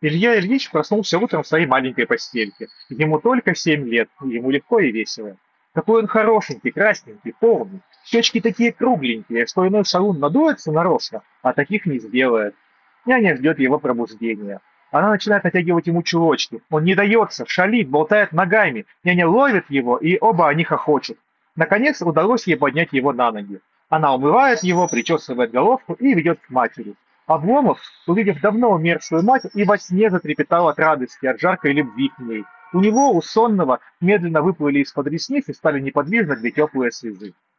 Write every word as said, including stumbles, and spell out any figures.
Илья Ильич проснулся утром в своей маленькой постельке. Ему только семь лет, и ему легко и весело. Какой он хорошенький, красненький, полный. Щечки такие кругленькие, что иной шалун надуется нарочно, а таких не сделает. Няня ждет его пробуждения. Она начинает натягивать ему чулочки. Он не дается, шалит, болтает ногами. Няня ловит его, и оба они хохочут. Наконец удалось ей поднять его на ноги. Она умывает его, причесывает головку и ведет к матери. Обломов, увидев давно умершую мать, и во сне затрепетал от радости, от жаркой любви к ней. У него, у сонного, медленно выплыли из-под ресниц и стали неподвижно две теплые слезы.